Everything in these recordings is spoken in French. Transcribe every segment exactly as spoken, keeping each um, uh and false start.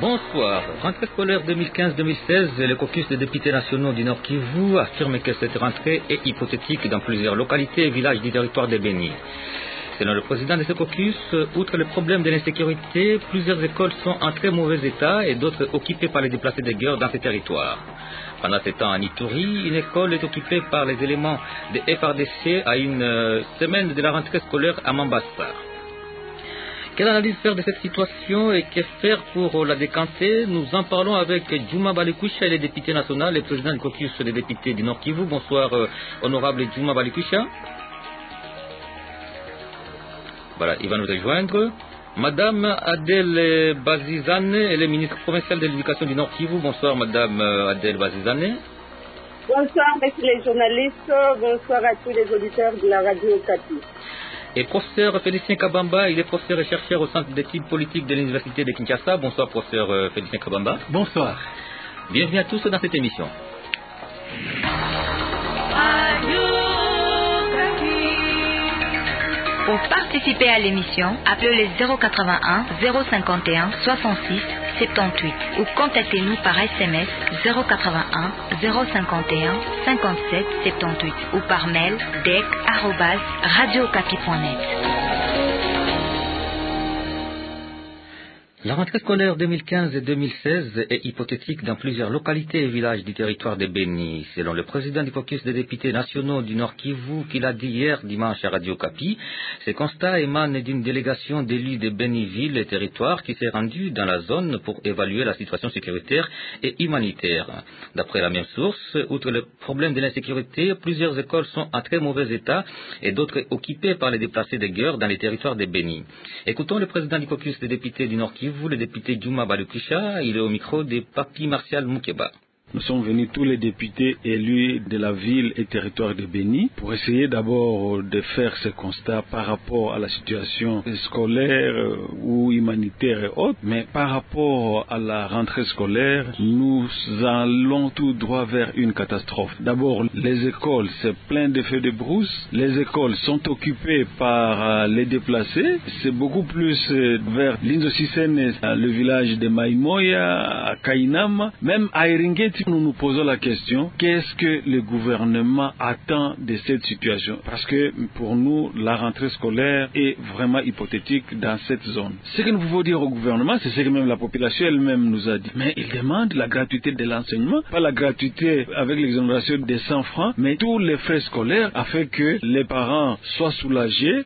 Bonsoir. Rentrée scolaire deux mille quinze deux mille seize, le caucus des députés nationaux du Nord Kivu affirme que cette rentrée est hypothétique dans plusieurs localités et villages du territoire de Beni. Selon le président de ce caucus, outre le problème de l'insécurité, plusieurs écoles sont en très mauvais état et d'autres occupées par les déplacés de guerre dans ces territoires. Pendant ce temps, en Ituri, une école est occupée par les éléments de F R D C à une semaine de la rentrée scolaire à Mambasa. Quelle analyse faire de cette situation et que faire pour la décanter? Nous en parlons avec Djouma Balikusha, il est député national et président du caucus des députés du Nord Kivu. Bonsoir, euh, honorable Djouma Balikusha. Voilà, il va nous rejoindre. Madame Adèle Bazizane, elle est ministre provinciale de l'éducation du Nord Kivu. Bonsoir, Madame Adèle Bazizane. Bonsoir, messieurs les journalistes. Bonsoir à tous les auditeurs de la radio Okapi. Et professeur Félicien Kabamba, il est professeur et chercheur au Centre d'études politiques de l'Université de Kinshasa. Bonsoir, professeur Félicien Kabamba. Bonsoir. Bienvenue à tous dans cette émission. Pour participer à l'émission, appelez le zéro quatre-vingt-un zéro cinquante et un soixante-six soixante-dix-huit ou contactez-nous par S M S zéro quatre-vingt-un zéro cinquante et un cinquante-sept soixante-dix-huit ou par mail dec arobase radio okapi point net. La rentrée scolaire deux mille quinze et deux mille seize est hypothétique dans plusieurs localités et villages du territoire de Beni. Selon le président du caucus des députés nationaux du Nord Kivu, qu'il a dit hier dimanche à Radio Okapi, ces constats émanent d'une délégation d'élus de Beniville et territoire qui s'est rendue dans la zone pour évaluer la situation sécuritaire et humanitaire. D'après la même source, outre le problème de l'insécurité, plusieurs écoles sont en très mauvais état et d'autres occupées par les déplacés de guerre dans les territoires de Beni. Écoutons le président du caucus des députés du Nord Kivu, vous, le député Djouma Balikusha, il est au micro de Papi Martial Moukeba. Nous sommes venus tous les députés élus de la ville et territoire de Beni pour essayer d'abord de faire ce constat par rapport à la situation scolaire ou humanitaire et autres, mais par rapport à la rentrée scolaire, nous allons tout droit vers une catastrophe. D'abord, les écoles, c'est plein de feux de brousse, les écoles sont occupées par les déplacés, c'est beaucoup plus vers l'Inzosisene, le village de Maïmoya, à Kainama, même à Eringeti. Nous nous posons la question, qu'est-ce que le gouvernement attend de cette situation? Parce que pour nous, la rentrée scolaire est vraiment hypothétique dans cette zone. Ce que nous pouvons dire au gouvernement, c'est ce que même la population elle-même nous a dit. Mais il demande la gratuité de l'enseignement, pas la gratuité avec l'exonération des cent francs, mais tous les frais scolaires afin que les parents soient soulagés.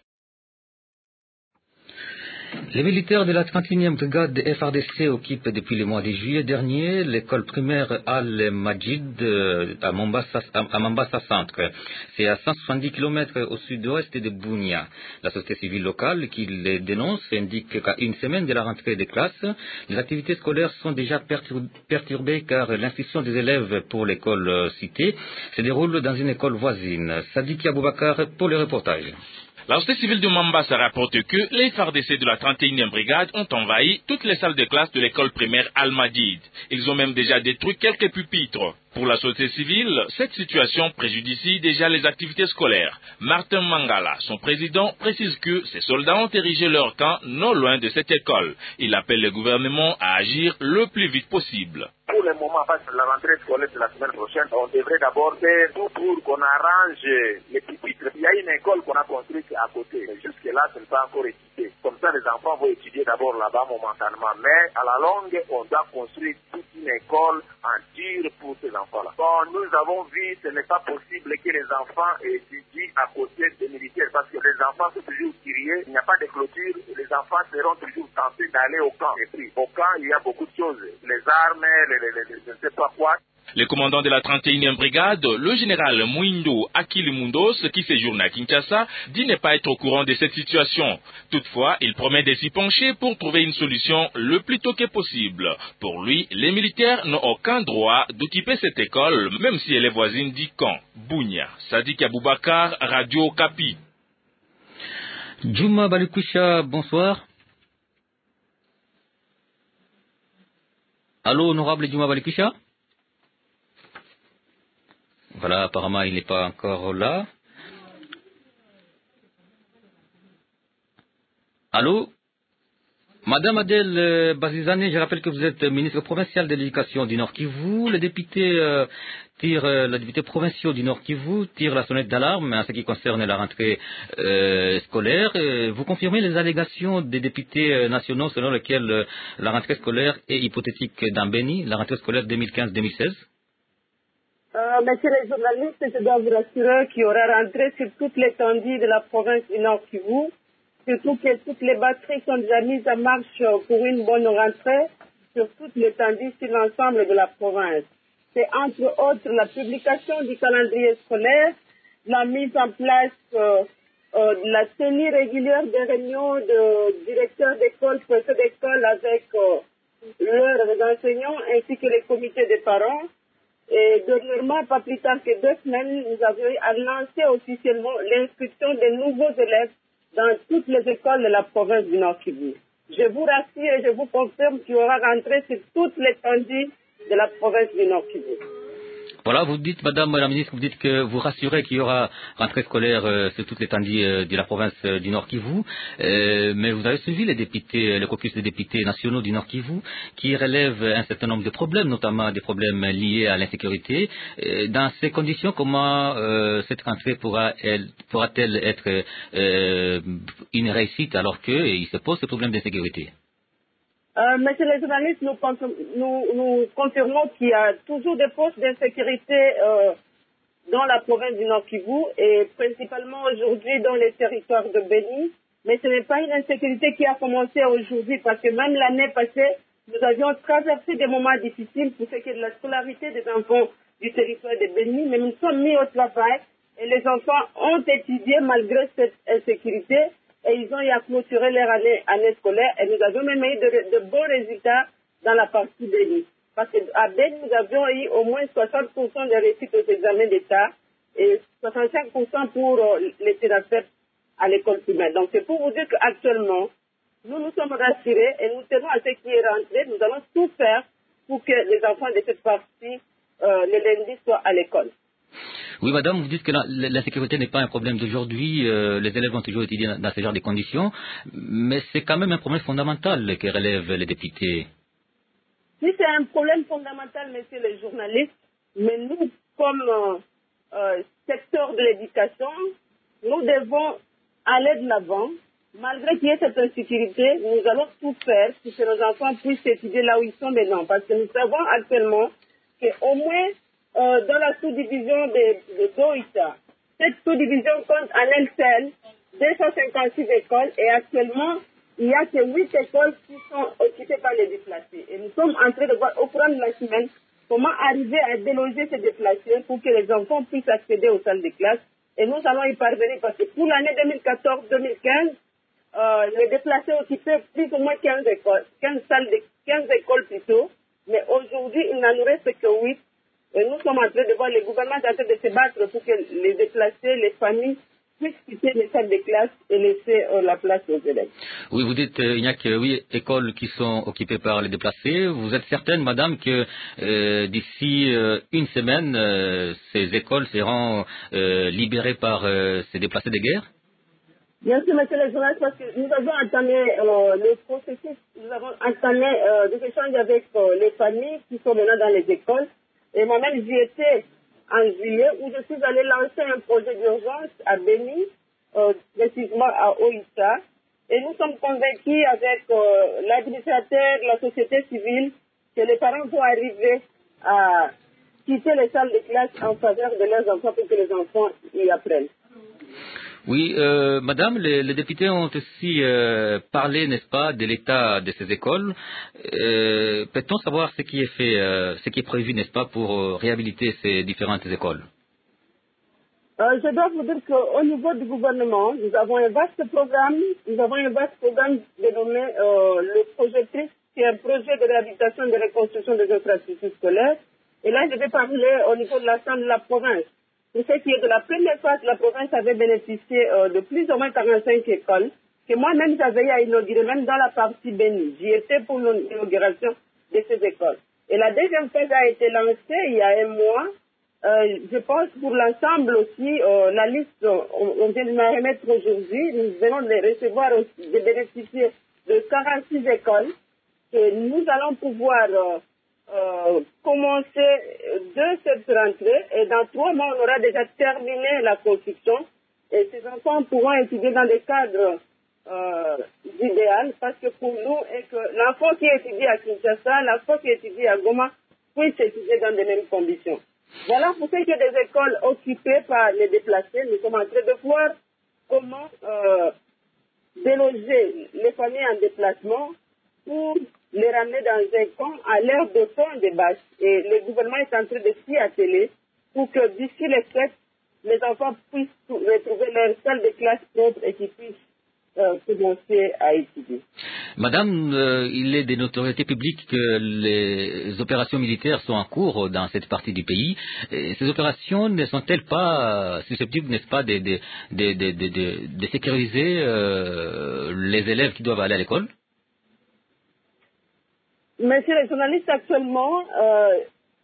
Les militaires de la trente et unième brigade de F R D C occupent depuis le mois de juillet dernier l'école primaire Al-Majid à Mambasa, à Mambasa Centre. C'est à cent soixante-dix kilomètres au sud-ouest de Bunia. La société civile locale qui les dénonce indique qu'à une semaine de la rentrée des classes, les activités scolaires sont déjà perturbées car l'inscription des élèves pour l'école citée se déroule dans une école voisine. Sadiki Aboubakar pour le reportage. La société civile de Mambasa rapporte que les F R D C de la trente et unième brigade ont envahi toutes les salles de classe de l'école primaire Al-Majid. Ils ont même déjà détruit quelques pupitres. Pour la société civile, cette situation préjudicie déjà les activités scolaires. Martin Mangala, son président, précise que ces soldats ont érigé leur camp non loin de cette école. Il appelle le gouvernement à agir le plus vite possible. Pour le moment, parce que la rentrée scolaire de la semaine prochaine, on devrait d'abord faire tout pour qu'on arrange les pupitres. Il y a une école qu'on a construite à côté. Jusque-là, ce n'est pas encore équipé. Comme ça, les enfants vont étudier d'abord là-bas momentanément. Mais à la longue, on doit construire toute une école en dur pour ces enfants-là. Bon, nous avons vu, ce n'est pas possible que les enfants étudient à côté des militaires parce que les enfants sont toujours tirés. Il n'y a pas de clôture. Les enfants seront toujours tentés d'aller au camp. Et puis, au camp, il y a beaucoup de choses. Les armes, les, les, les, je ne sais pas quoi. Le commandant de la trente et unième brigade, le général Mouindo Akilimundos, qui séjourne à Kinshasa, dit ne pas être au courant de cette situation. Toutefois, il promet de s'y pencher pour trouver une solution le plus tôt que possible. Pour lui, les militaires n'ont aucun droit d'occuper cette école, même si elle est voisine du camp. Bunia, Sadik Aboubakar, Radio Okapi. Djouma Balikusha, bonsoir. Allô, honorable Djouma Balikusha? Voilà, apparemment, il n'est pas encore là. Allô? Madame Adèle euh, Bazizane, je rappelle que vous êtes ministre provincial de l'éducation du Nord Kivu. Les députés euh, tirent, euh, les députés provinciaux du Nord Kivu tirent la sonnette d'alarme en ce qui concerne la rentrée euh, scolaire. Euh, vous confirmez les allégations des députés euh, nationaux selon lesquelles euh, la rentrée scolaire est hypothétique dans Béni, la rentrée scolaire deux mille quinze deux mille seize? Euh, monsieur les journalistes, je dois vous rassurer qu'il y aura rentrée sur toute l'étendue de la province du Nord Kivu. Surtout que toutes les batteries sont déjà mises en marche pour une bonne rentrée sur toute l'étendue sur l'ensemble de la province. C'est entre autres la publication du calendrier scolaire, la mise en place euh, euh, de la tenue régulière des réunions de directeurs d'école, professeurs d'école avec euh, leurs enseignants ainsi que les comités des parents. Et dernièrement, pas plus tard que deux semaines, nous avions lancé officiellement l'inscription des nouveaux élèves dans toutes les écoles de la province du Nord Kivu. Je vous rassure et je vous confirme qu'il y aura rentrée sur toute l'étendue de la province du Nord Kivu. Voilà, vous dites, Madame la Ministre, vous dites que vous rassurez qu'il y aura rentrée scolaire euh, sur toute l'étendue euh, de la province euh, du Nord Kivu, euh, mais vous avez suivi les députés, le caucus des députés nationaux du Nord Kivu, qui relèvent un certain nombre de problèmes, notamment des problèmes liés à l'insécurité. Euh, dans ces conditions, comment euh, cette rentrée pourra-elle pourra-t-elle être euh, une réussite alors qu'il se pose ce problème d'insécurité? Euh, monsieur les journalistes, nous, nous, nous confirmons qu'il y a toujours des postes d'insécurité euh, dans la province du Nord Kivu et principalement aujourd'hui dans les territoires de Béni. Mais ce n'est pas une insécurité qui a commencé aujourd'hui parce que même l'année passée, nous avions traversé des moments difficiles pour ce qui est de la scolarité des enfants du territoire de Béni. Mais nous sommes mis au travail et les enfants ont étudié malgré cette insécurité. Et ils ont eu à clôturer leur année, année scolaire et nous avions même eu de, de bons résultats dans la partie Béni. Parce qu'à Béni, nous avions eu au moins soixante pour cent de réussite aux examens d'État et soixante-cinq pour cent pour euh, les thérapeutes à l'école primaire. Donc c'est pour vous dire qu'actuellement, nous nous sommes rassurés et nous tenons à ce qui est rentré. Nous allons tout faire pour que les enfants de cette partie, euh, le lundi, soient à l'école. Oui, madame, vous dites que l'insécurité n'est pas un problème d'aujourd'hui, euh, les élèves ont toujours étudié dans, dans ce genre de conditions, mais c'est quand même un problème fondamental que relèvent les députés. Si c'est un problème fondamental, messieurs les journalistes, mais nous, comme euh, euh, secteur de l'éducation, nous devons aller de l'avant. Malgré qu'il y ait cette insécurité, nous allons tout faire pour que nos enfants puissent étudier là où ils sont maintenant. Parce que nous savons actuellement qu'au moins, Euh, dans la sous-division de, de Doïta. Cette sous-division compte en elle seule deux cent cinquante-six écoles et actuellement, il n'y a que huit écoles qui sont occupées par les déplacés. Et nous sommes en train de voir au cours de la semaine comment arriver à déloger ces déplacés pour que les enfants puissent accéder aux salles de classe. Et nous allons y parvenir parce que pour l'année deux mille quatorze deux mille quinze, euh, les déplacés occupaient plus ou moins quinze écoles, quinze salles de, quinze écoles plutôt. Mais aujourd'hui, il n'en nous reste que huit. Et nous sommes en train de voir le gouvernement en train de se battre pour que les déplacés, les familles puissent quitter les salles de classe et laisser euh, la place aux élèves. Oui, vous dites qu'il euh, n'y a que huit écoles qui sont occupées par les déplacés. Vous êtes certaine, madame, que euh, d'ici euh, une semaine, euh, ces écoles seront euh, libérées par euh, ces déplacés de guerre? Bien sûr, monsieur le journaliste, parce que nous avons entamé euh, le processus, nous avons entamé euh, des échanges avec euh, les familles qui sont maintenant dans les écoles. Et moi-même, j'y étais en juillet où je suis allée lancer un projet d'urgence à Béni, euh, précisément à Oïta. Et nous sommes convaincus avec euh, l'administrateur, la société civile, que les parents vont arriver à quitter les salles de classe en faveur de leurs enfants pour que les enfants y apprennent. Oui, euh, madame, les, les députés ont aussi euh, parlé, n'est-ce pas, de l'état de ces écoles. Euh, peut-on savoir ce qui est fait, euh, ce qui est prévu, n'est-ce pas, pour euh, réhabiliter ces différentes écoles? Euh, je dois vous dire qu'au niveau du gouvernement, nous avons un vaste programme, nous avons un vaste programme dénommé euh, le projet TRIS, qui est un projet de réhabilitation et de reconstruction des infrastructures scolaires. Et là, je vais parler au niveau de l'ensemble de la province. Pour ce qui est de la première phase, la province avait bénéficié euh, de plus ou moins quarante-cinq écoles, que moi-même j'avais à inaugurer, même dans la partie Béni. J'y étais pour l'inauguration de ces écoles. Et la deuxième phase a été lancée il y a un mois. Euh, je pense pour l'ensemble aussi, euh, la liste, on, on vient de la remettre aujourd'hui. Nous venons de recevoir aussi, de bénéficier de quarante-six écoles que nous allons pouvoir euh, euh, commencer de cette rentrée et dans trois mois, on aura déjà terminé la construction et ces enfants pourront étudier dans des cadres euh, idéaux parce que pour nous, est que l'enfant qui étudie à Kinshasa, l'enfant qui étudie à Goma puisse étudier dans les mêmes conditions. Voilà pour ce qui est des écoles occupées par les déplacés. Nous sommes en train de voir comment euh, déloger les familles en déplacement pour les ramener dans un camp à l'heure de fin des bâches. Et le gouvernement est en train de s'y atteler pour que d'ici les fêtes, les enfants puissent retrouver leur salle de classe propre et qu'ils puissent euh, commencer à étudier. Madame, euh, il est de notoriété publique que les opérations militaires sont en cours dans cette partie du pays. Et ces opérations ne sont-elles pas susceptibles, n'est-ce pas, de, de, de, de, de, de, de sécuriser euh, les élèves qui doivent aller à l'école? Monsieur le journaliste, actuellement, euh,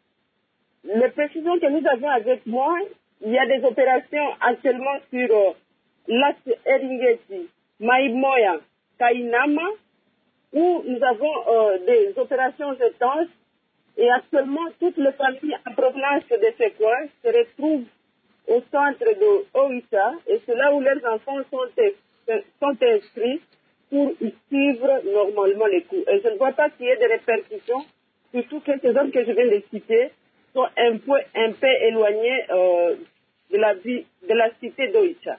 les précisions que nous avons avec moi, il y a des opérations actuellement sur euh, l'axe Eringeti, Maïmoya, Kainama, où nous avons euh, des opérations intenses et actuellement toutes les familles en provenance de ces coins se retrouvent au centre de Oïta et c'est là où leurs enfants sont, sont inscrits pour suivre normalement les cours. Et je ne vois pas qu'il y ait des répercussions, surtout que ces zones que je viens de citer sont un peu, un peu éloignées euh, de la vie, de la cité d'Oïta.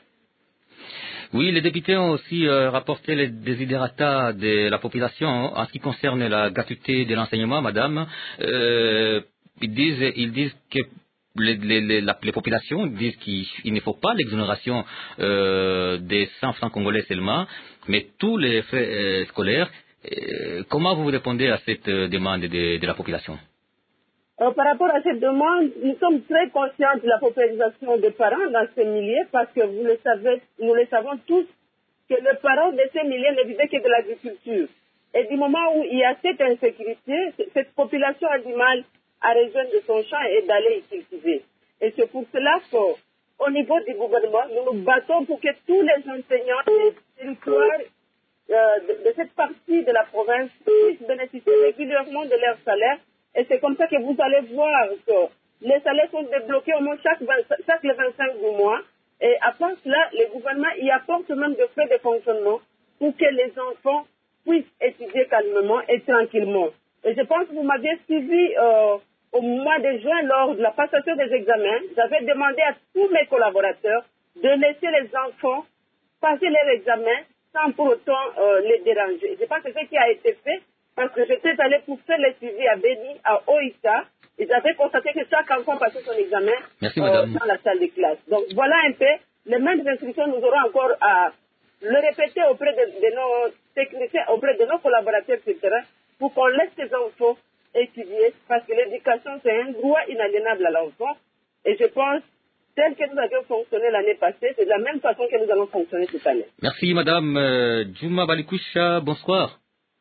Oui, les députés ont aussi euh, rapporté les désidératas de la population en ce qui concerne la gratuité de l'enseignement, madame. Euh, ils disent, ils disent que les, les, les, la, les populations disent qu'il ne faut pas l'exonération euh, des cent francs congolais seulement, mais tous les frais euh, scolaires. Euh, comment vous répondez à cette euh, demande de, de la population? Euh, par rapport à cette demande, nous sommes très conscients de la paupérisation des parents dans ces milieux parce que vous le savez, nous le savons tous, que les parents de ces milieux ne vivaient que de l'agriculture. Et du moment où il y a cette insécurité, cette population a du mal à rejoindre son champ et d'aller y cultiver. Et c'est pour cela qu'au niveau du gouvernement, nous nous battons pour que tous les enseignants des territoires euh, de, de cette partie de la province puissent bénéficier régulièrement de leur salaire. Et c'est comme ça que vous allez voir que les salaires sont débloqués au moins chaque, vingt, chaque le vingt-cinq du mois. Et à part cela, le gouvernement y apporte même des frais de fonctionnement pour que les enfants puissent étudier calmement et tranquillement. Et je pense que vous m'aviez suivi euh, au mois de juin lors de la passation des examens. J'avais demandé à tous mes collaborateurs de laisser les enfants passer leurs examens sans pour autant euh, les déranger. Je pense que c'est ce qui a été fait. Parce que j'étais allée pour faire le suivi à Béni, à Oïta, et j'avais constaté que chaque enfant passait son examen Merci, euh, dans la salle de classe. Donc voilà un peu, les mêmes instructions, nous aurons encore à le répéter auprès de, de nos techniciens, auprès de nos collaborateurs sur le terrain, pour qu'on laisse ces enfants étudier, parce que l'éducation, c'est un droit inaliénable à l'enfant. Et je pense, tel que nous avions fonctionné l'année passée, c'est de la même façon que nous allons fonctionner cette année. Merci, madame euh, Djouma Balikoucha. Bonsoir.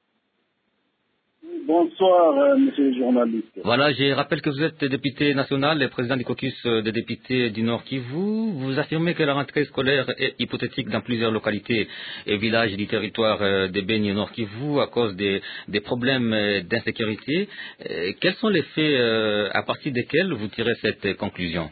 Bonsoir, euh, monsieur le journaliste. Voilà, je rappelle que vous êtes député national et président du caucus des députés du Nord Kivu. Vous affirmez que la rentrée scolaire est hypothétique dans plusieurs localités et villages du territoire de Beni au Nord Kivu à cause des, des problèmes d'insécurité. Quels sont les faits à partir desquels vous tirez cette conclusion?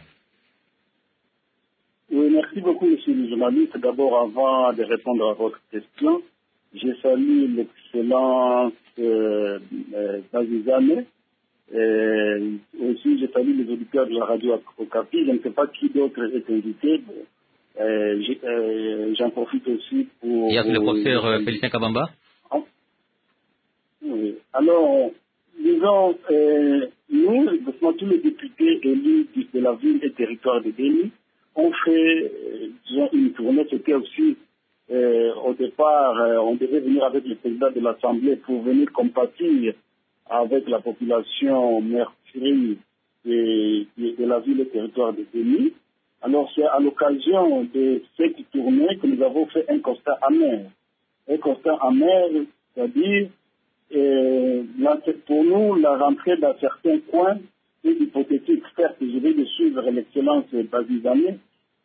Oui, merci beaucoup, monsieur le journaliste. D'abord, avant de répondre à votre question, je salue l'excellence euh, euh, Bazizane. Euh, aussi, je salue les auditeurs de la radio Okapi. Je ne sais pas qui d'autre est invité. Euh, euh, J'en profite aussi pour... Il y a le professeur euh, Félicien Kabamba. Ah. Oui. Alors, disons, euh, nous, tous les députés élus de la ville et territoire de Béni, ont fait euh, disons, une tournée. C'était aussi... Euh, au départ, euh, on devait venir avec le président de l'Assemblée pour venir compatir avec la population meurtrie de, de, de la ville et territoire de Béni. Alors, c'est à l'occasion de cette tournée que nous avons fait un constat amer. Un constat amer, c'est-à-dire, euh, pour nous, la rentrée dans certains coins est hypothétique. Certes, je vais de suivre l'excellence Bazizane,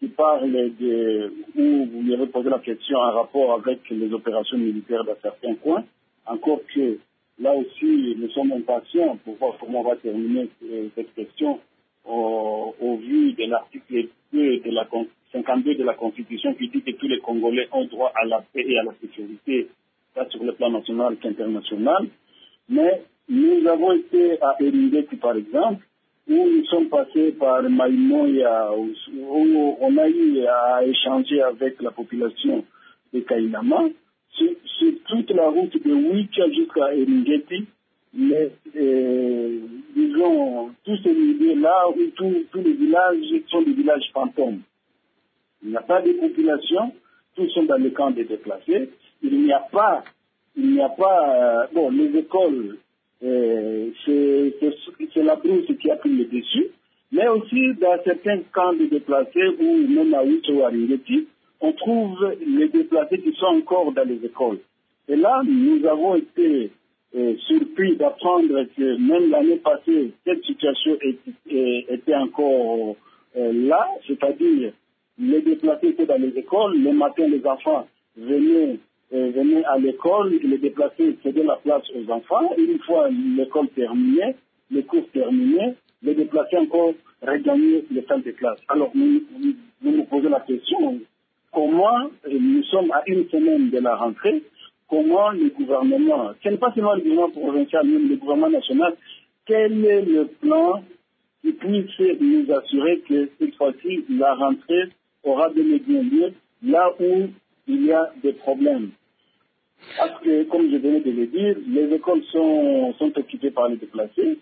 qui parle de, où vous lui avez posé la question en rapport avec les opérations militaires dans certains coins, encore que là aussi nous sommes impatients pour voir comment on va terminer cette question au, au vu de l'article deux de la cinquante-deux de la Constitution qui dit que tous les Congolais ont droit à la paix et à la sécurité, tant sur le plan national qu'international. Mais nous avons été à Eringeti, par exemple, où nous sommes passés par Maïmoya, où on a eu à échanger avec la population de Kainama. Sur, sur toute la route de Wicha jusqu'à Eringeti, les, euh, disons, tous ces milieux-là, où tous, tous les villages sont des villages fantômes. Il n'y a pas de population, tous sont dans les camps des déplacés. Il n'y a pas, il n'y a pas, euh, bon, les écoles, euh, c'est, c'est, c'est la brousse qui a pris le dessus, mais aussi dans certains camps de déplacés, ou même à Wicha ou à Eringeti, on trouve les déplacés qui sont encore dans les écoles. Et là, nous avons été euh, surpris d'apprendre que même l'année passée, cette situation était, était encore euh, là, c'est-à-dire les déplacés étaient dans les écoles, le matin les enfants venaient, euh, venaient à l'école, et les déplacés cédaient la place aux enfants, et une fois l'école terminée, les cours terminés, les déplacés encore regagnaient les salles de classe. Alors nous nous, nous, nous posons la question, comment, nous sommes à une semaine de la rentrée, comment le gouvernement, ce n'est pas seulement le gouvernement provincial, mais le gouvernement national, quel est le plan qui puisse nous assurer que cette fois-ci, la rentrée aura bien lieu là où il y a des problèmes. Parce que, comme je venais de le dire, les écoles sont, sont occupées par les déplacés,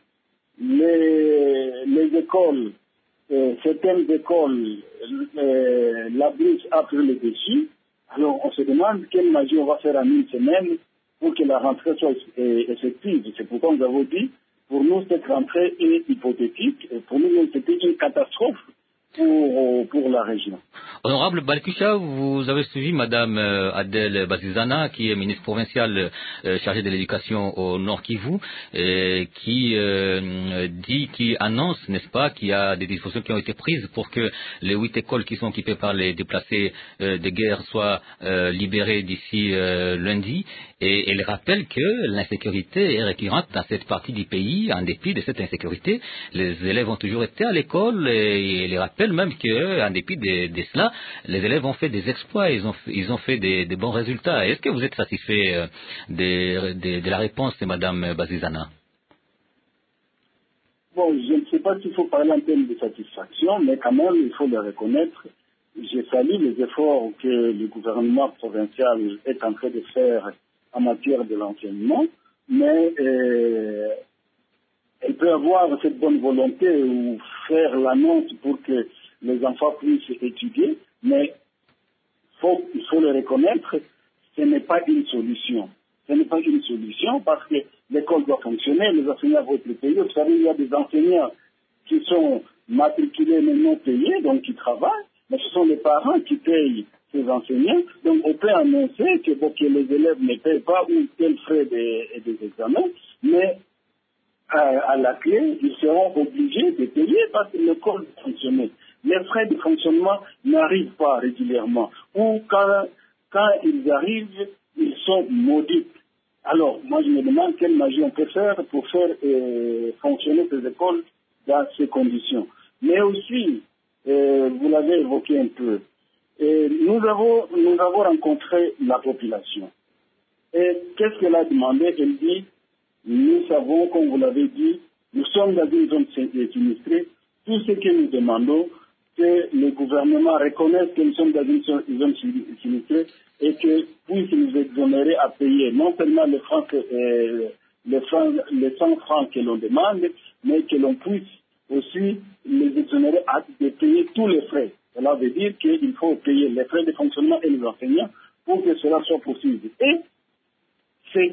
les, les écoles, Euh, certaines écoles, euh, la brousse a pris le dessus. Alors on se demande quelle magie on va faire en une semaine pour que la rentrée soit euh, effective. C'est pourquoi nous avons dit, pour nous cette rentrée est hypothétique. Et pour nous c'était une catastrophe pour, pour la région. Honorable Balkisha, vous avez suivi Madame Adèle Bazizana, qui est ministre provinciale euh, chargée de l'éducation au Nord Kivu, et qui euh, dit, qui annonce, n'est-ce pas, qu'il y a des dispositions qui ont été prises pour que les huit écoles qui sont occupées par les déplacés euh, de guerre soient euh, libérées d'ici euh, lundi. Et elle rappelle que l'insécurité est récurrente dans cette partie du pays. En dépit de cette insécurité, les élèves ont toujours été à l'école, et elle rappelle même qu'en dépit de, de cela, les élèves ont fait des exploits, ils ont, ils ont fait des, des bons résultats. Est-ce que vous êtes satisfait de, de, de la réponse de Mme Bazizana? Bon, je ne sais pas s'il faut parler en termes de satisfaction, mais quand même, il faut le reconnaître. Je salue les efforts que le gouvernement provincial est en train de faire en matière de l'enseignement, mais euh, elle peut avoir cette bonne volonté ou faire l'annonce pour que les enfants puissent étudier, mais faut, il faut le reconnaître, ce n'est pas une solution. Ce n'est pas une solution parce que l'école doit fonctionner, les enseignants vont être payés. Vous savez, il y a des enseignants qui sont matriculés mais non payés, donc qui travaillent, mais ce sont les parents qui payent ces enseignants. Donc on peut annoncer que, bon, que les élèves ne payent pas ou tel frais des, des examens, mais à, à la clé, ils seront obligés de payer parce que l'école doit fonctionner. Les frais de fonctionnement n'arrivent pas régulièrement. Ou quand, quand ils arrivent, ils sont maudits. Alors, moi je me demande quelle magie on peut faire pour faire euh, fonctionner ces écoles dans ces conditions. Mais aussi, euh, vous l'avez évoqué un peu, et nous avons, nous avons rencontré la population. Et qu'est-ce qu'elle a demandé? Elle dit, nous savons, comme vous l'avez dit, nous sommes dans une zone sinistrée. Tout ce que nous demandons, que le gouvernement reconnaisse que nous sommes dans une zone sinistrée et que puisse nous exonérer à payer non seulement les francs, que, euh, les, francs, les cent francs que l'on demande, mais que l'on puisse aussi les exonérer à de payer tous les frais. Cela veut dire qu'il faut payer les frais de fonctionnement et les enseignants pour que cela soit possible. Et c'est,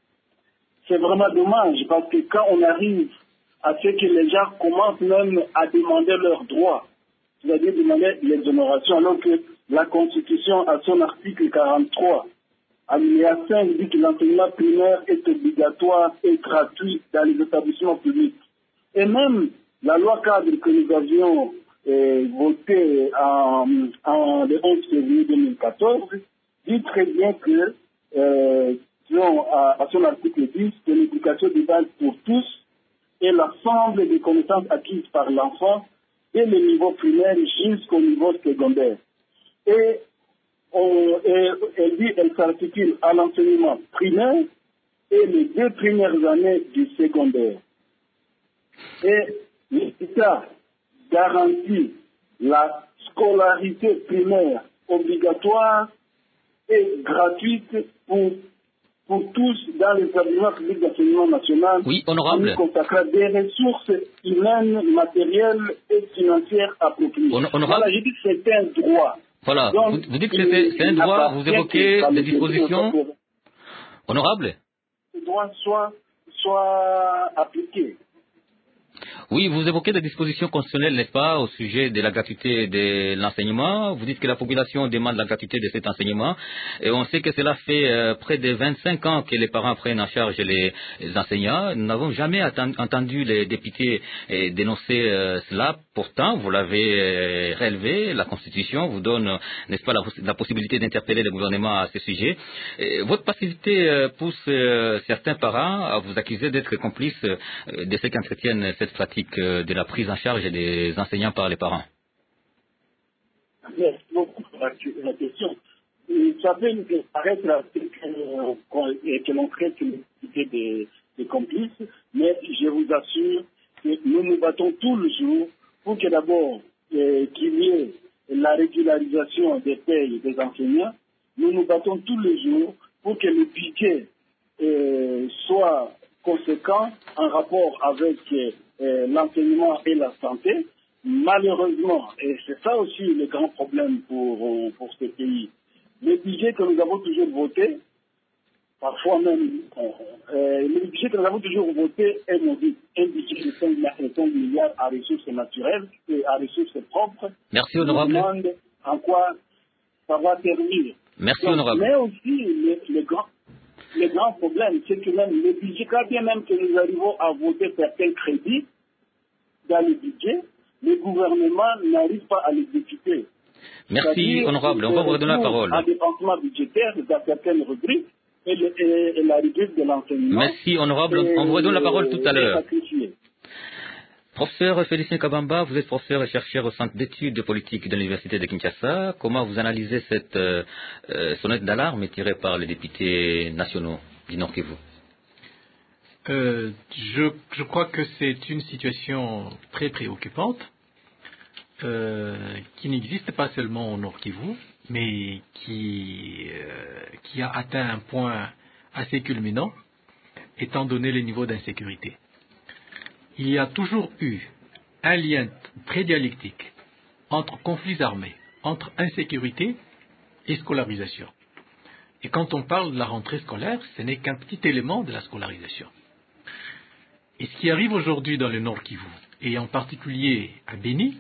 c'est vraiment dommage parce que quand on arrive à ce que les gens commencent même à demander leurs droits, c'est-à-dire demander l'exonération, alors que la Constitution, à son article quarante-trois, alinéa cinq, dit que l'enseignement primaire est obligatoire et gratuit dans les établissements publics. Et même la loi cadre que nous avions euh, voté en, en, le onze février deux mille quatorze dit très bien que, euh, selon, à, à son article dix, que l'éducation de base pour tous et l'ensemble des connaissances acquises par l'enfant dès le niveau primaire jusqu'au niveau secondaire. Et, on, et elle dit elle s'articule à l'enseignement primaire et les deux premières années du secondaire. Et l'État garantit la scolarité primaire obligatoire et gratuite pour, pour tous dans les établissements publics d'enseignement national. Oui, honorable. En consacrant des ressources humaines, matérielles et financières appropriées. Hon honorable. Voilà, je dis que c'est un droit. Voilà, Donc, vous, vous dites que c'est un droit, vous évoquez des dispositions. Honorable. Ce droit soit, soit appliqué. Oui, vous évoquez des dispositions constitutionnelles, n'est-ce pas, au sujet de la gratuité de l'enseignement. Vous dites que la population demande la gratuité de cet enseignement. Et on sait que cela fait euh, près de vingt-cinq ans que les parents prennent en charge les, les enseignants. Nous n'avons jamais entendu les députés euh, dénoncer euh, cela. Pourtant, vous l'avez euh, relevé, la Constitution vous donne, n'est-ce pas, la, la possibilité d'interpeller le gouvernement à ce sujet. Et votre passivité euh, pousse euh, certains parents à vous accuser d'être complices euh, de ceux qui entretiennent cette pratique de la prise en charge des enseignants par les parents. Merci beaucoup pour la, la question. Ça peut nous paraître que, que l'on traite l'idée des, des complices, mais je vous assure que nous nous battons tout le jour pour que d'abord euh, qu'il y ait la régularisation des payes des enseignants. Nous nous battons tout le jour pour que le budget euh, soit conséquent en rapport avec euh, l'enseignement et la santé. Malheureusement, et c'est ça aussi le grand problème pour, pour ce pays, le budget que nous avons toujours voté, parfois même, euh, le budget que nous avons toujours voté est maudit. Un budget de cinq milliards à ressources naturelles et à ressources propres. Merci, honorable. Je me demande en quoi ça va servir. Merci, Donc, honorable. mais aussi, le, le grand Le grand problème, c'est que même le budget, quand bien même que nous arrivons à voter certains crédits dans le budget, le gouvernement n'arrive pas à l'exécuter. Merci, honorable. On va vous redonner la parole. Un dépensement budgétaire dans certaines rubriques et, le, et, et la rubrique de l'enseignement. Merci, honorable. On vous redonne la parole tout à l'heure. Professeur Félicien Kabamba, vous êtes professeur et chercheur au Centre d'études politiques de l'Université de Kinshasa. Comment vous analysez cette euh, euh, sonnette d'alarme tirée par les députés nationaux du Nord Kivu? euh, je, je crois que c'est une situation très préoccupante euh, qui n'existe pas seulement au Nord Kivu, mais qui, euh, qui a atteint un point assez culminant étant donné les niveaux d'insécurité. Il y a toujours eu un lien très dialectique entre conflits armés, entre insécurité et scolarisation. Et quand on parle de la rentrée scolaire, ce n'est qu'un petit élément de la scolarisation. Et ce qui arrive aujourd'hui dans le Nord Kivu, et en particulier à Béni,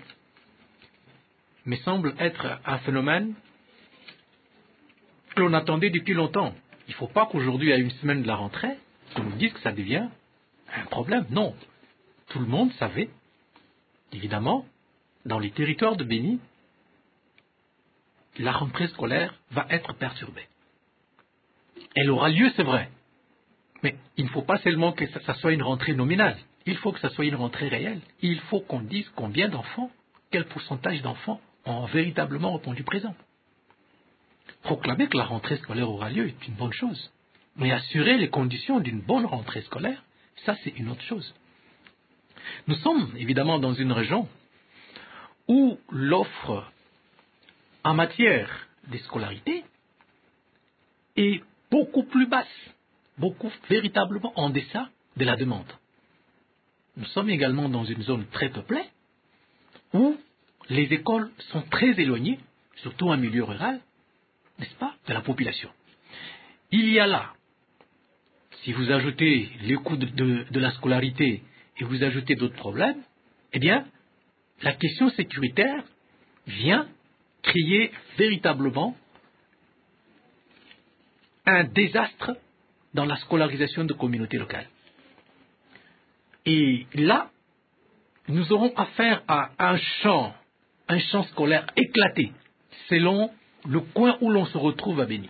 me semble être un phénomène que l'on attendait depuis longtemps. Il ne faut pas qu'aujourd'hui, à une semaine de la rentrée, qu'on nous dise que ça devient un problème. Non. Tout le monde savait, évidemment, dans les territoires de Béni, la rentrée scolaire va être perturbée. Elle aura lieu, c'est vrai, mais il ne faut pas seulement que ça, ça soit une rentrée nominale, il faut que ça soit une rentrée réelle. Il faut qu'on dise combien d'enfants, quel pourcentage d'enfants ont véritablement répondu présent. Proclamer que la rentrée scolaire aura lieu est une bonne chose, mais assurer les conditions d'une bonne rentrée scolaire, ça c'est une autre chose. Nous sommes évidemment dans une région où l'offre en matière de scolarité est beaucoup plus basse, beaucoup véritablement en deçà de la demande. Nous sommes également dans une zone très peuplée où les écoles sont très éloignées, surtout en milieu rural, n'est-ce pas, de la population. Il y a là, si vous ajoutez les coûts de, de, de la scolarité et vous ajoutez d'autres problèmes, eh bien, la question sécuritaire vient créer véritablement un désastre dans la scolarisation de communautés locales. Et là, nous aurons affaire à un champ un champ scolaire éclaté selon le coin où l'on se retrouve à Béni.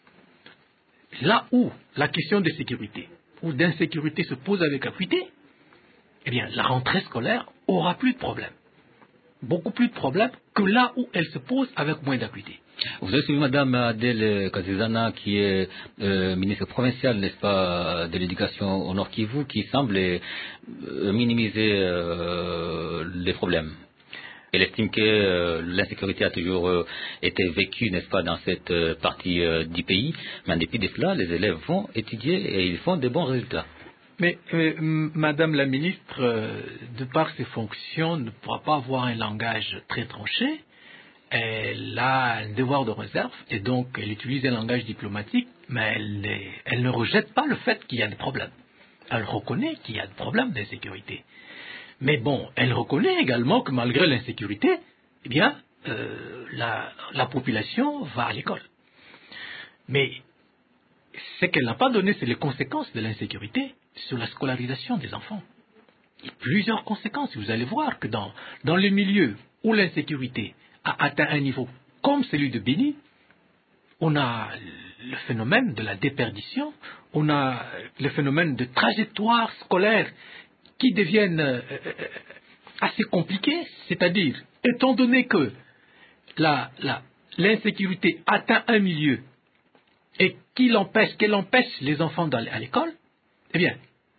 Là où la question de sécurité ou d'insécurité se pose avec acuité, eh bien, la rentrée scolaire aura plus de problèmes. Beaucoup plus de problèmes que là où elle se pose avec moins d'acuité. Vous avez suivi Madame Adèle Kazizana, qui est euh, ministre provinciale, n'est-ce pas, de l'éducation au Nord Kivu, qui semble euh, minimiser euh, les problèmes. Elle estime que euh, l'insécurité a toujours euh, été vécue, n'est-ce pas, dans cette euh, partie euh, du pays. Mais en dépit de cela, les élèves vont étudier et ils font de bons résultats. Mais euh, Madame la ministre, euh, de par ses fonctions, ne pourra pas avoir un langage très tranché. Elle a un devoir de réserve et donc elle utilise un langage diplomatique, mais elle, elle ne rejette pas le fait qu'il y a des problèmes. Elle reconnaît qu'il y a des problèmes d'insécurité. Mais bon, elle reconnaît également que malgré l'insécurité, eh bien, euh, la, la population va à l'école. Mais ce qu'elle n'a pas donné, c'est les conséquences de l'insécurité sur la scolarisation des enfants. Il y a plusieurs conséquences. Vous allez voir que dans, dans les milieux où l'insécurité a atteint un niveau comme celui de Béni, on a le phénomène de la déperdition, on a le phénomène de trajectoires scolaires qui deviennent euh, assez compliquées, c'est-à-dire, étant donné que la, la, l'insécurité atteint un milieu et qu'il empêche, qu'elle empêche les enfants d'aller à l'école, eh bien,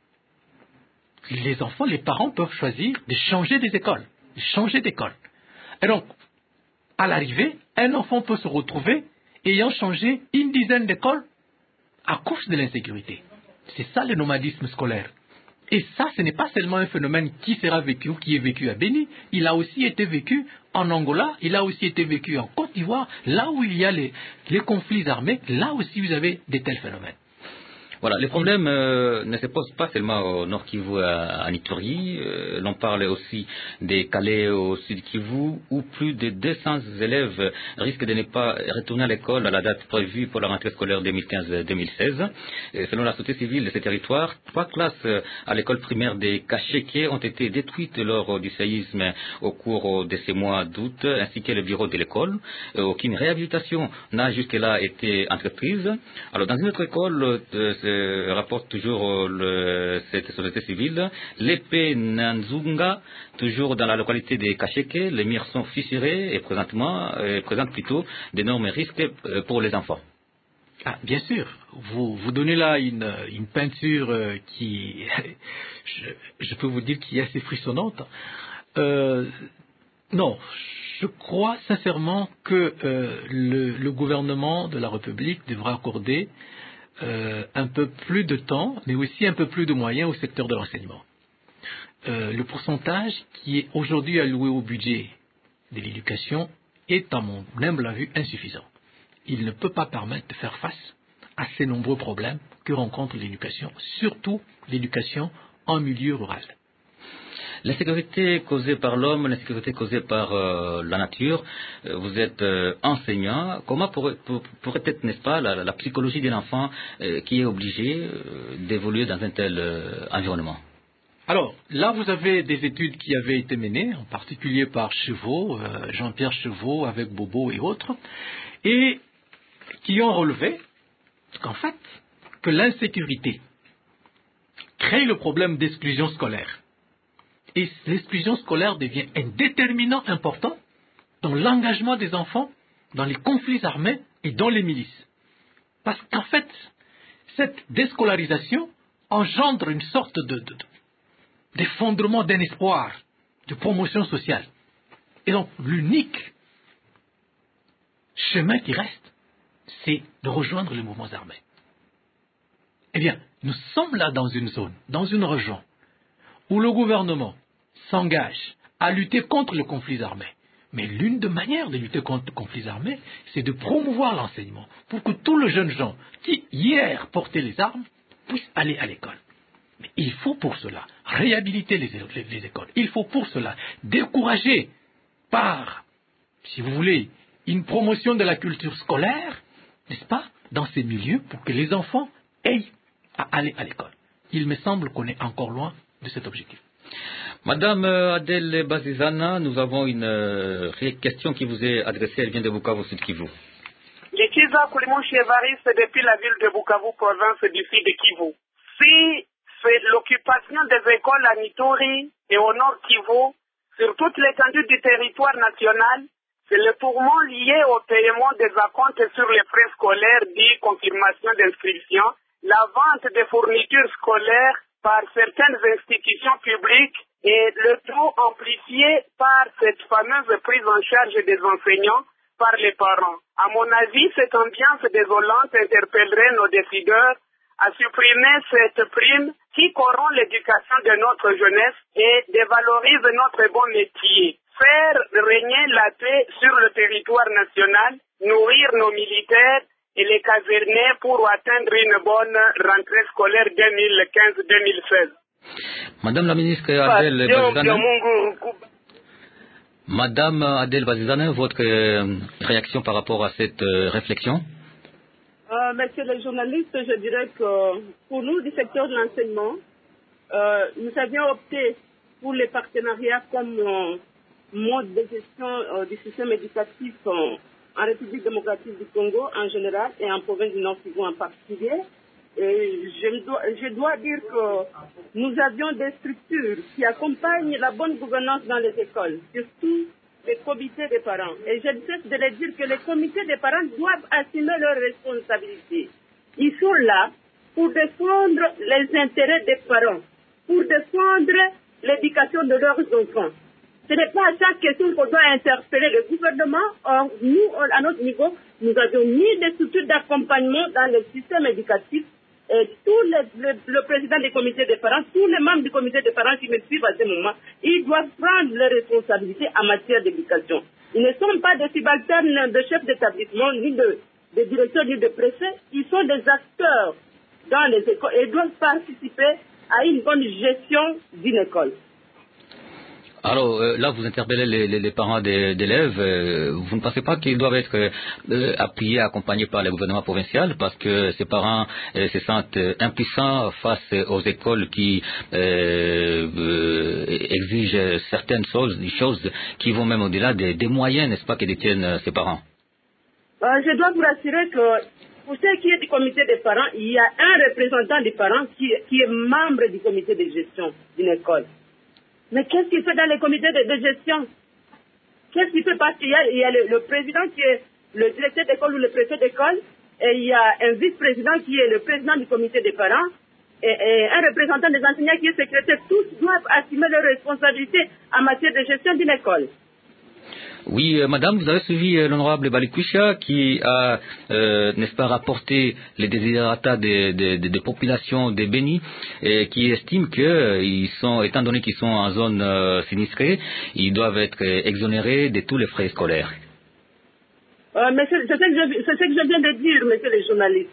les enfants, les parents peuvent choisir de changer des écoles, de changer d'école. Et donc, à l'arrivée, un enfant peut se retrouver ayant changé une dizaine d'écoles à cause de l'insécurité. C'est ça le nomadisme scolaire. Et ça, ce n'est pas seulement un phénomène qui sera vécu ou qui est vécu à Béni, il a aussi été vécu en Angola, il a aussi été vécu en Côte d'Ivoire, là où il y a les, les conflits armés, là aussi vous avez de tels phénomènes. Voilà, les problèmes euh, ne se posent pas seulement au Nord Kivu, à, à Ituri. Euh, l'on parle aussi des Calais au Sud Kivu, où plus de deux cents élèves risquent de ne pas retourner à l'école à la date prévue pour la rentrée scolaire deux mille quinze deux mille seize. Et selon la société civile de ces territoires, trois classes à l'école primaire des Kacheke ont été détruites lors du séisme au cours de ces mois d'août, ainsi que le bureau de l'école. Euh, aucune réhabilitation n'a jusque-là été entreprise. Alors, dans une autre école, euh, rapporte toujours le, cette société civile, l'épée Nanzunga, toujours dans la localité de Kacheke, les murs sont fissurés et présentement euh, présentent plutôt d'énormes risques pour les enfants. Ah, bien sûr, vous, vous donnez là une, une peinture euh, qui, je, je peux vous dire, qui est assez frissonnante. Euh, non, je crois sincèrement que euh, le, le gouvernement de la République devra accorder Euh, un peu plus de temps, mais aussi un peu plus de moyens au secteur de l'enseignement. Euh, le pourcentage qui est aujourd'hui alloué au budget de l'éducation est, à mon humble avis, insuffisant. Il ne peut pas permettre de faire face à ces nombreux problèmes que rencontre l'éducation, surtout l'éducation en milieu rural. L'insécurité causée par l'homme, l'insécurité causée par euh, la nature, euh, vous êtes euh, enseignant. Comment pourrait, pour, pourrait être, n'est-ce pas, la, la psychologie de l'enfant euh, qui est obligé euh, d'évoluer dans un tel euh, environnement? Alors, là, vous avez des études qui avaient été menées, en particulier par Chevaux, euh, Jean-Pierre Chevaux, avec Bobo et autres, et qui ont relevé qu'en fait, que l'insécurité crée le problème d'exclusion scolaire. Et l'exclusion scolaire devient un déterminant important dans l'engagement des enfants, dans les conflits armés et dans les milices. Parce qu'en fait, cette déscolarisation engendre une sorte de, de, de, d'effondrement d'un espoir, de promotion sociale. Et donc, l'unique chemin qui reste, c'est de rejoindre les mouvements armés. Eh bien, nous sommes là dans une zone, dans une région, où le gouvernement s'engage à lutter contre les conflits armés. Mais l'une des manières de lutter contre les conflits armés, c'est de promouvoir l'enseignement pour que tous les jeunes gens qui, hier, portaient les armes, puissent aller à l'école. Mais il faut pour cela réhabiliter les, les, les écoles. Il faut pour cela décourager par, si vous voulez, une promotion de la culture scolaire, n'est-ce pas, dans ces milieux pour que les enfants aient à aller à l'école. Il me semble qu'on est encore loin de cet objectif. Madame Adèle Bazizana, nous avons une euh, question qui vous est adressée, elle vient de Bukavu, Sud Kivu. Likiza Kulimushi Evariste depuis la ville de Bukavu, province du Sud Kivu. Si c'est l'occupation des écoles à Nitori et au Nord Kivu, sur toute l'étendue du territoire national, c'est le tourment lié au paiement des acomptes sur les frais scolaires dit confirmation d'inscription, la vente des fournitures scolaires par certaines institutions publiques et le tout amplifié par cette fameuse prise en charge des enseignants par les parents. À mon avis, cette ambiance désolante interpellerait nos décideurs à supprimer cette prime qui corrompt l'éducation de notre jeunesse et dévalorise notre bon métier. Faire régner la paix sur le territoire national, nourrir nos militaires et les caserner pour atteindre une bonne rentrée scolaire deux mille quinze deux mille seize. Madame la ministre Adèle Bazizana, Madame Adèle Bazizana, votre euh, réaction par rapport à cette euh, réflexion? euh, Monsieur le journaliste, je dirais que pour nous du secteur de l'enseignement, euh, nous avions opté pour les partenariats comme euh, mode de gestion euh, du système éducatif euh, en République démocratique du Congo en général et en province du Nord Kivu en particulier. Et je dois, je dois dire que nous avions des structures qui accompagnent la bonne gouvernance dans les écoles, surtout les comités des parents. Et je ne cesse de les dire que les comités des parents doivent assumer leurs responsabilités. Ils sont là pour défendre les intérêts des parents, pour défendre l'éducation de leurs enfants. Ce n'est pas à chaque question qu'on doit interpeller le gouvernement. Or, nous, à notre niveau, nous avons mis des structures d'accompagnement dans le système éducatif. Et tous les, le, le président du comité des parents, tous les membres du comité des parents qui me suivent à ce moment, ils doivent prendre leurs responsabilités en matière d'éducation. Ils ne sont pas des subalternes de chefs d'établissement, ni de, de directeurs, ni de préfets. Ils sont des acteurs dans les écoles et doivent participer à une bonne gestion d'une école. Alors euh, là, vous interpellez les, les, les parents des, d'élèves. Euh, vous ne pensez pas qu'ils doivent être euh, appuyés, accompagnés par le gouvernement provincial parce que ces parents euh, se sentent euh, impuissants face aux écoles qui euh, euh, exigent certaines choses, des choses qui vont même au-delà des, des moyens, n'est-ce pas, que détiennent ces parents? euh, Je dois vous rassurer que pour ce qui est du comité des parents, il y a un représentant des parents qui, qui est membre du comité de gestion d'une école. Mais qu'est-ce qu'il fait dans les comités de, de gestion? Qu'est-ce qu'il fait? Parce qu'il y a, il y a le, le président qui est le directeur d'école ou le préfet d'école, et il y a un vice-président qui est le président du comité des parents, et, et un représentant des enseignants qui est secrétaire. Tous doivent assumer leurs responsabilités en matière de gestion d'une école. Oui, euh, madame, vous avez suivi euh, l'honorable Balikwisha qui a, euh, n'est-ce pas, rapporté les desiderata des de, de, de populations de Béni et qui estime que, euh, ils sont, étant donné qu'ils sont en zone euh, sinistrée, ils doivent être euh, exonérés de tous les frais scolaires. Euh, mais c'est, c'est, ce que je, c'est ce que je viens de dire, monsieur le journaliste.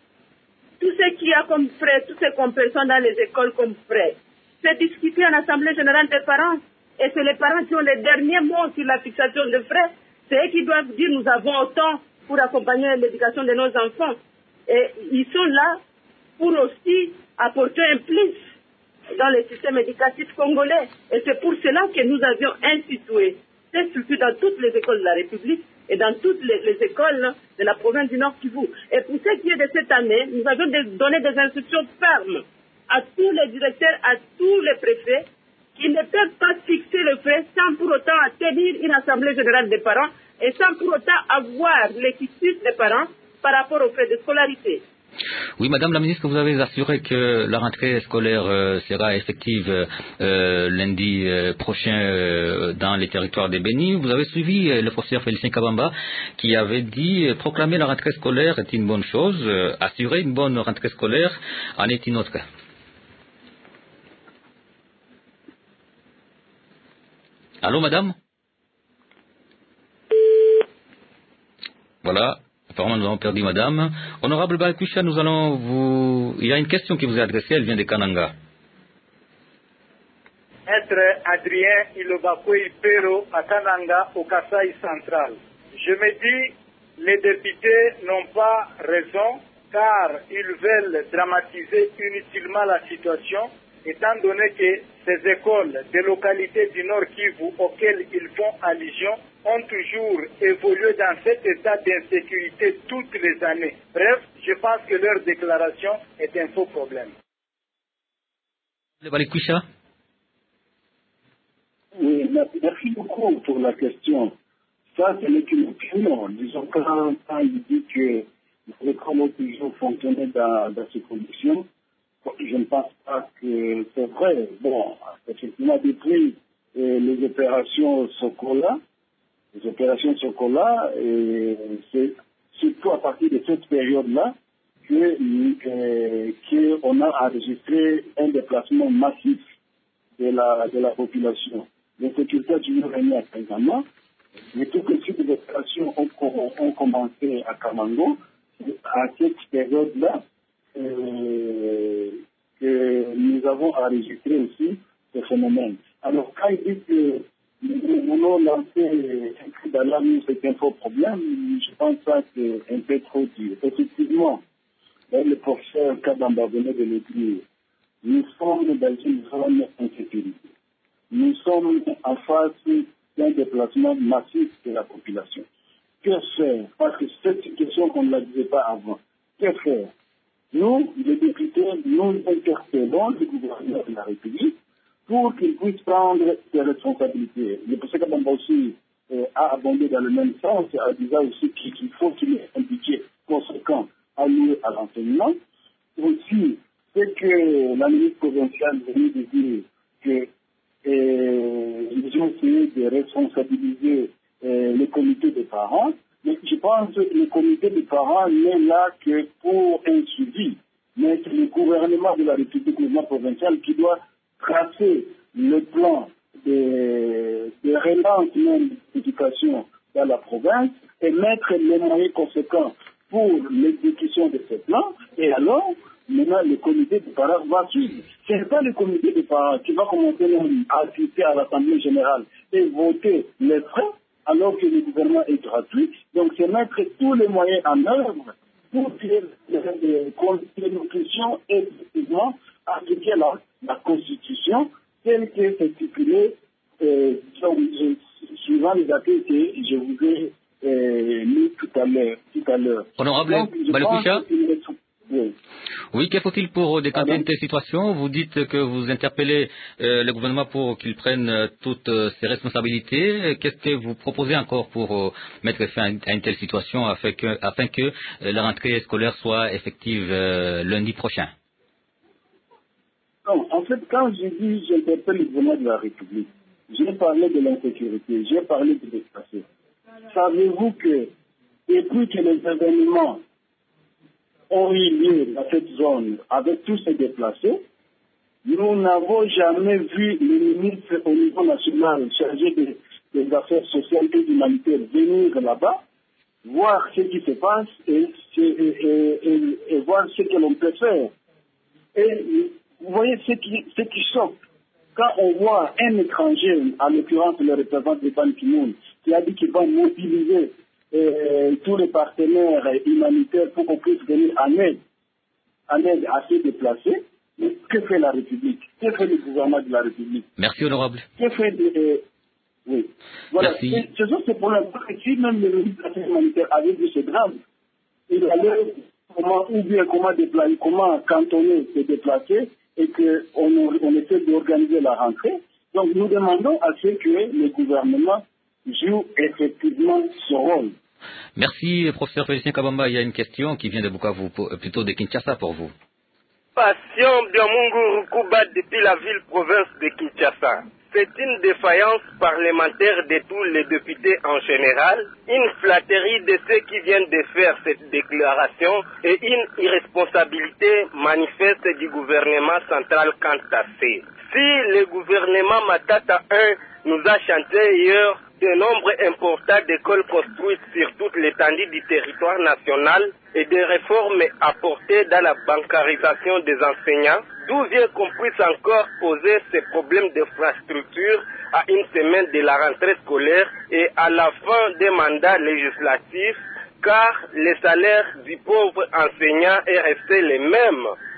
Tout ce qu'il y a comme frais, tout ce qu'on perçoit dans les écoles comme frais, c'est discuté en Assemblée générale des parents. Et c'est les parents qui ont les derniers mots sur la fixation de frais. C'est eux qui doivent dire nous avons autant pour accompagner l'éducation de nos enfants. Et ils sont là pour aussi apporter un plus dans le système éducatif congolais. Et c'est pour cela que nous avions institué ces structures dans toutes les écoles de la République et dans toutes les, les écoles de la province du Nord Kivu. Et pour ce qui est de cette année, nous avions donné des instructions fermes à tous les directeurs, à tous les préfets, qui ne peuvent pas fixer le frais sans pour autant tenir une assemblée générale des parents et sans pour autant avoir l'équipe des parents par rapport aux frais de scolarité. Oui, madame la ministre, vous avez assuré que la rentrée scolaire euh, sera effective euh, lundi euh, prochain euh, dans les territoires des Béni. Vous avez suivi euh, le professeur Félicien Kabamba qui avait dit euh, proclamer la rentrée scolaire est une bonne chose, euh, assurer une bonne rentrée scolaire en est une autre. Allô, madame? Voilà. Apparemment, nous avons perdu madame. Honorable Balikwisha, nous allons vous... Il y a une question qui vous est adressée, elle vient de Kananga. Maître Adrien Ilobakwe Pero à Kananga, au Kasaï central. Je me dis, les députés n'ont pas raison, car ils veulent dramatiser inutilement la situation étant donné que ces écoles des localités du Nord Kivu auxquelles ils font allusion ont toujours évolué dans cet état d'insécurité toutes les années. Bref, je pense que leur déclaration est un faux problème. Oui, merci beaucoup pour la question. Ça, ce n'est qu'une opinion. Disons, quand, quand il dit que les écoles ont toujours fonctionné dans, dans ces conditions, je ne pense pas que c'est vrai. Bon, effectivement, depuis euh, les opérations Sokola, les opérations Sokola, et c'est surtout à partir de cette période-là que euh, qu'on a enregistré un déplacement massif de la, de la population. Les sécurités ont toujours régné à Kangama, mais tout que ces opérations ont, ont, ont commencé à Kamango, à cette période-là, euh, que nous avons enregistré aussi ce phénomène. Alors, quand il dit que nous voulons lancer un cri d'alarme, c'est un faux problème, je pense que c'est un peu trop dur. Effectivement, le professeur Kabamba venait de le dire, nous sommes dans une zone d'insécurité. Nous sommes en face d'un déplacement massif de la population. Que faire? Parce que cette situation, on ne la disait pas avant. Que faire? Nous, les députés, nous interpellons le gouvernement de la République pour qu'il puisse prendre ses responsabilités. Le professeur Kabamba aussi euh, a abondé dans le même sens, en disant aussi qu'il faut qu'il y ait un budget conséquent alloué à l'enseignement. Aussi, c'est que la ministre provinciale venait de dire que euh, ils ont essayé de responsabiliser euh, les comités de parents, mais je pense que le comité de parents n'est là que pour un suivi. Mais c'est le gouvernement de la République, le gouvernement provincial, qui doit tracer le plan de, de relance même d'éducation dans la province et mettre les moyens conséquents pour l'exécution de ce plan. Et alors, maintenant, le comité de parents va suivre. Ce n'est pas le comité de parents qui va commencer à assister à l'Assemblée générale et voter les frais alors que le gouvernement est gratuit. Donc, c'est mettre tous les moyens en œuvre pour que les nutritions et effectivement appliquer la, la Constitution telle que c'est stipulé euh, suivant les dates que je vous ai euh, mis tout à l'heure. Tout à l'heure. Honorable Balekoucha, oui. Oui, que faut-il pour décanter une telle situation? Vous dites que vous interpellez euh, le gouvernement pour qu'il prenne euh, toutes euh, ses responsabilités. Qu'est-ce que vous proposez encore pour euh, mettre fin à une telle situation afin que, afin que euh, la rentrée scolaire soit effective euh, lundi prochain? Non, en fait, quand je dis j'interpelle le gouvernement de la République, j'ai parlé de l'insécurité, j'ai parlé de déplacés. Savez-vous que depuis que les événements ont eu lieu dans cette zone avec tous ces déplacés, nous n'avons jamais vu le ministre au niveau national chargé des, des affaires sociales et humanitaires venir là-bas, voir ce qui se passe et, et, et, et, et voir ce que l'on peut faire. Et vous voyez ce qui, ce qui choque. Quand on voit un étranger, en l'occurrence le représentant de Ban Ki-moon, qui a dit qu'il va mobiliser euh, tous les partenaires humanitaires pour qu'on puisse venir en aide, en aide à ces déplacés, mais que fait la République? Que fait le gouvernement de la République? Merci, honorable. Que fait euh, oui. Voilà. Merci. Et ce sont ces problèmes. Parce que si même le ministre des Affaires humanitaires avait vu ce drame, il allait comment, ou bien comment déplacer, comment cantonner ces déplacés et qu'on on essaie d'organiser la rentrée. Donc nous demandons à ce que le gouvernement joue effectivement son rôle. Merci, professeur Félicien Kabamba. Il y a une question qui vient de Bukavu, plutôt de Kinshasa pour vous. Passion Biamungu Rukuba depuis la ville-province de Kinshasa. C'est une défaillance parlementaire de tous les députés en général, une flatterie de ceux qui viennent de faire cette déclaration et une irresponsabilité manifeste du gouvernement central quant à ces. Si le gouvernement Matata un nous a chanté hier de nombre important d'écoles construites sur toute l'étendue du territoire national et des réformes apportées dans la bancarisation des enseignants, d'où vient qu'on puisse encore poser ces problèmes d'infrastructure à une semaine de la rentrée scolaire et à la fin des mandats législatifs, car le salaire du pauvre enseignant est resté le même.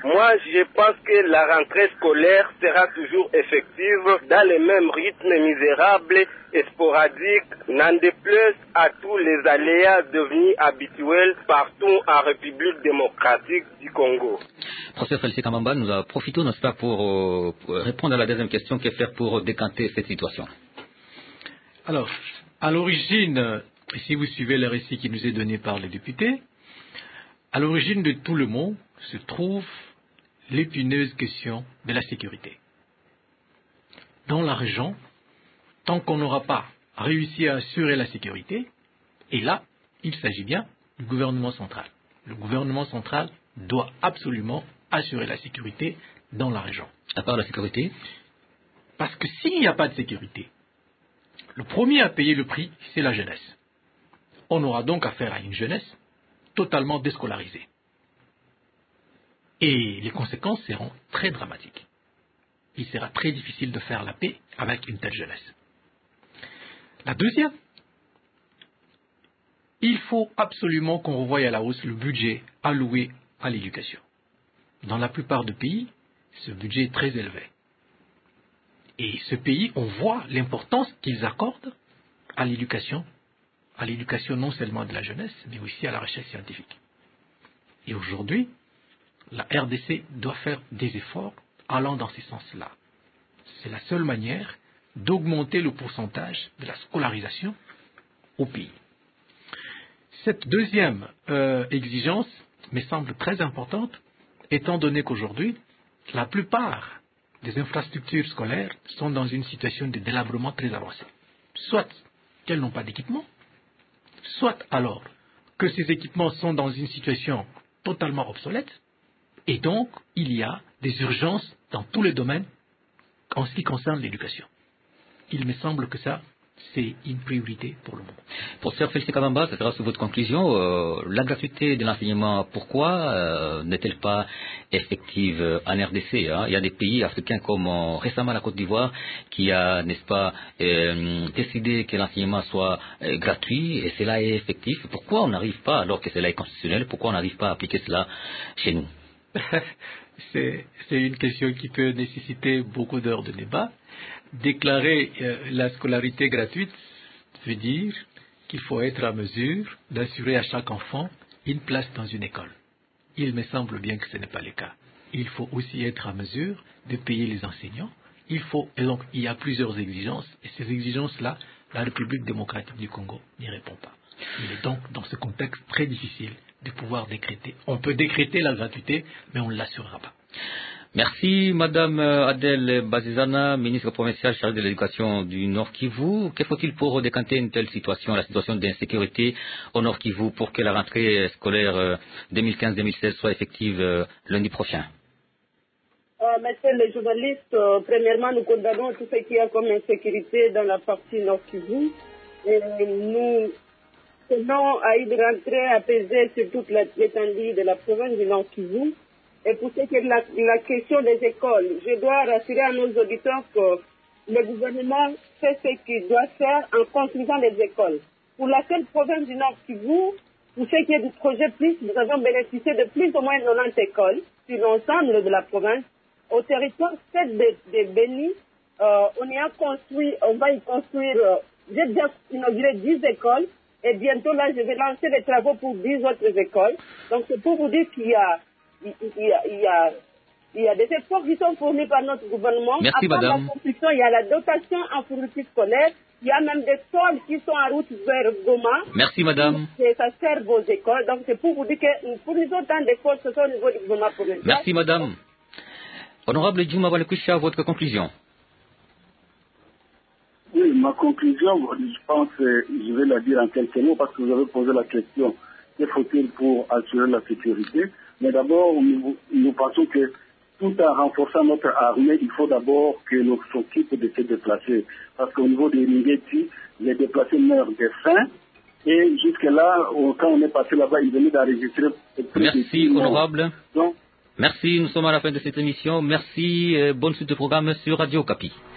Moi, je pense que la rentrée scolaire sera toujours effective dans le même rythme misérable et sporadique, n'en déplaise à tous les aléas devenus habituels partout en République démocratique du Congo. Professeur Félix Kamamba, nous en profitons, n'est-ce pas, pour, euh, pour répondre à la deuxième question, que faire pour décanter cette situation? Alors, à l'origine, si vous suivez le récit qui nous est donné par les députés, à l'origine de tout le monde se trouve l'épineuse question de la sécurité. Dans la région, tant qu'on n'aura pas réussi à assurer la sécurité, et là, il s'agit bien du gouvernement central. Le gouvernement central doit absolument assurer la sécurité dans la région. À part la sécurité? Parce que s'il n'y a pas de sécurité, le premier à payer le prix, c'est la jeunesse. On aura donc affaire à une jeunesse totalement déscolarisée. Et les conséquences seront très dramatiques. Il sera très difficile de faire la paix avec une telle jeunesse. La deuxième, il faut absolument qu'on revoie à la hausse le budget alloué à l'éducation. Dans la plupart des pays, ce budget est très élevé. Et ce pays, on voit l'importance qu'ils accordent à l'éducation, à l'éducation non seulement de la jeunesse, mais aussi à la recherche scientifique. Et aujourd'hui, la R D C doit faire des efforts allant dans ce sens-là. C'est la seule manière d'augmenter le pourcentage de la scolarisation au pays. Cette deuxième euh, exigence me semble très importante, étant donné qu'aujourd'hui, la plupart des infrastructures scolaires sont dans une situation de délabrement très avancée. Soit qu'elles n'ont pas d'équipement, soit alors que ces équipements sont dans une situation totalement obsolète, et donc il y a des urgences dans tous les domaines en ce qui concerne l'éducation. Il me semble que ça, c'est une priorité pour le moment. Professeur Félix Kamamba, ça sera sur votre conclusion. Euh, la gratuité de l'enseignement, pourquoi euh, n'est-elle pas effective en R D C, hein? Il y a des pays africains comme euh, récemment la Côte d'Ivoire qui a, n'est-ce pas, euh, décidé que l'enseignement soit euh, gratuit et cela est effectif. Pourquoi on n'arrive pas, alors que cela est constitutionnel, pourquoi on n'arrive pas à appliquer cela chez nous? c'est, c'est une question qui peut nécessiter beaucoup d'heures de débat. Déclarer euh, la scolarité gratuite veut dire qu'il faut être à mesure d'assurer à chaque enfant une place dans une école. Il me semble bien que ce n'est pas le cas. Il faut aussi être à mesure de payer les enseignants. Il faut, et donc, il y a plusieurs exigences, et ces exigences-là, la République démocratique du Congo n'y répond pas. Il est donc dans ce contexte très difficile de pouvoir décréter. On peut décréter la gratuité, mais on ne l'assurera pas. Merci Madame Adèle Bazizana, ministre provinciale chargée de l'éducation du Nord Kivu. Que faut-il pour décanter une telle situation, la situation d'insécurité au Nord Kivu, pour que la rentrée scolaire deux mille quinze deux mille seize soit effective lundi prochain? Euh, Monsieur le journaliste, euh, premièrement, nous condamnons tout ce qu'il y a comme insécurité dans la partie Nord Kivu. Et nous tenons à une rentrée apaisée sur toute l'étendue de la province du Nord Kivu. Et pour ce qui est de la, la question des écoles, je dois rassurer à nos auditeurs que le gouvernement fait ce qu'il doit faire en construisant des écoles. Pour la seule province du Nord Kivu, pour ce qui est du projet Plus, nous avons bénéficié de plus ou moins quatre-vingt-dix écoles sur l'ensemble de la province. Au territoire sept de, de Béni, euh, on y a construit, on va y construire, euh, j'ai déjà inauguré dix écoles et bientôt là je vais lancer des travaux pour dix autres écoles. Donc c'est pour vous dire qu'il y a Il, il, y a, il, y a, il y a des efforts qui sont fournis par notre gouvernement. Merci, Après madame. la construction, il y a la dotation en fourniture scolaire. Il y a même des sols qui sont en route vers Goma. Merci, madame. Et ça sert vos écoles. Donc, c'est pour vous dire que nous fournissons tant d'efforts que ce soit au niveau du gouvernement provincial. Merci, madame. Honorable Djouma Balekusha, votre conclusion. Oui, ma conclusion, je pense, je vais la dire en quelques mots parce que vous avez posé la question. Que faut-il pour assurer la sécurité? Mais d'abord, nous, nous pensons que tout en renforçant notre armée, il faut d'abord que l'on s'occupe de se déplacer. Parce qu'au niveau des Ningeti, les déplacés meurent de faim. Et jusque-là, quand on est passé là-bas, ils venaient d'enregistrer... Merci, honorable. Donc, merci, nous sommes à la fin de cette émission. Merci, euh, bonne suite de programme sur Radio Okapi.